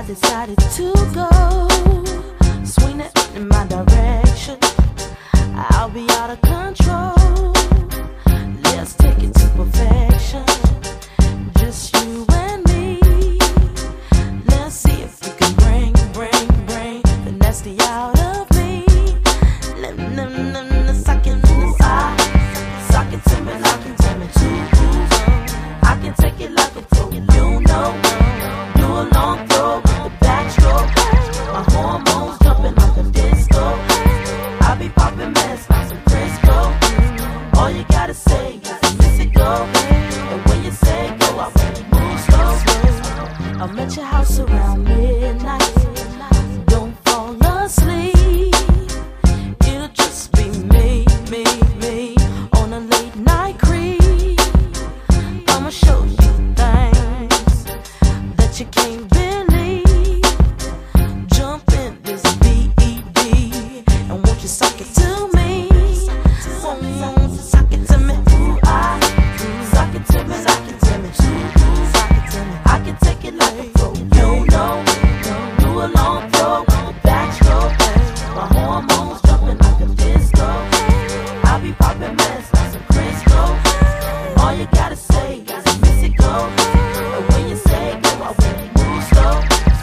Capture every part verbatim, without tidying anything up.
decided to go. Swing it in my direction, I'll be out of control. Let's take it to perfection, just you and me. Let's see if we can bring, bring, bring the nasty out of me. Let them, them, suck it, I, suck it to me like you tell me to. I can take it like a pro, you know. Do a long throw with the backstroke. My hormones jumping like a disco. I be popping mess like some Crisco. All you gotta say is miss it go. And when you say go, I really move slow. I'm at your house around midnight. Don't fall asleep. It'll just be me, me, me on a late night creep. I'ma show you things that you can't believe. Jump in this B E D and won't you suck it to me? Won't you suck it to me? Ooh, I suck it to me, suck it to me. Suck it to me. I can take it like a pro, you know. Do a long throw with the backstroke. My hormones jumping like a disco. I be popping mess like some Crisco. All you gotta say is miss it go. And when you say go, I really move slow.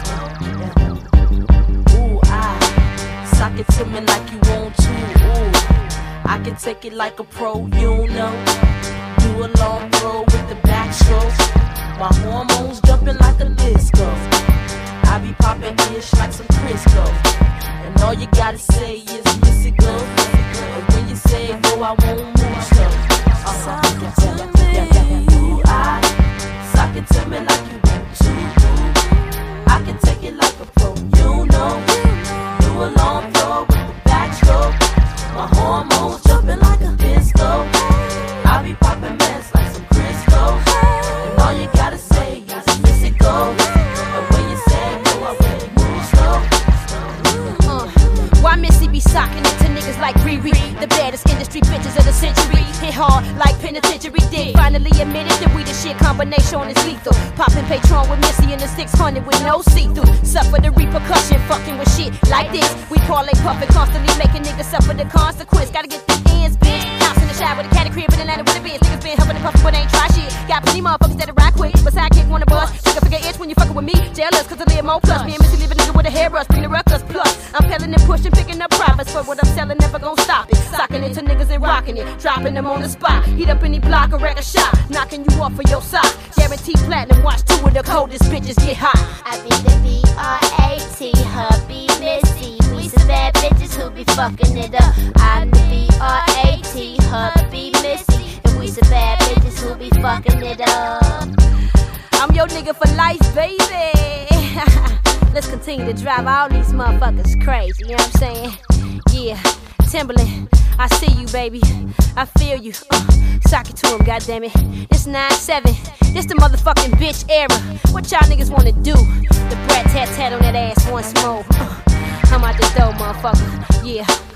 Ooh, I suck it to me like you want to. Ooh, I can take it like a pro, you know. Do a long throw with the backstroke. My hormones jumping like a disco. I be popping ish like some Crisco. And all you gotta say is miss it go. And when you say go, I won't move slow. Uh-huh. Yeah, yeah, yeah, yeah. Ooh, I suck it to me like you want to. I can take it like a pro, you know. Do a long throw with the backstroke. My hormones jumping like a disco. I be popping mess like some Crisco. And all you gotta say is miss it go. And when you say go, I really move slow. Uh, why Missy be socking it to niggas like Riri? The baddest industry bitches of the century. Hit hard like penitentiary dick. Finally admitted that we the shit combination is lethal. Popping Patron with Missy in the six hundred with no see-through. Suffer the repercussion, fucking with shit like this. We parlay puffin', constantly making niggas suffer the consequence. Gotta get the ends, bitch. House in the shower with a caddy crib in Atlanta with a bitch. Niggas been huffing and puffin' but ain't try shit. Got plenty motherfuckers that'll ride quick, but sidekick wanna bust. Take a figure itch when you fuckin' with me. Jealous cause I live more plus. Me and Missy leave a nigga with a hairbrush, bring the ruckus plus. I'm peddling and pushing, picking up profits for what I'm selling, never gon' stop it. Socking it to niggas and rocking it, dropping them on the spot. Heat up any block or wreck a shot, knocking you off of your sock. Guaranteed platinum, watch two of the coldest bitches get hot. I be the B R A T, hubby Missy. We some bad bitches who be fucking it up. I'm the B R A T, hubby Missy. And we some bad bitches who be fucking it up. I'm your nigga for life, baby. Let's continue to drive all these motherfuckers crazy, you know what I'm saying? Yeah, Timberland, I see you, baby. I feel you. Uh, sock it to him, goddammit. This nine seven, this the motherfucking bitch era. What y'all niggas wanna do? The brat tat tat on that ass once more. Uh, I'm out the door, motherfucker. Yeah.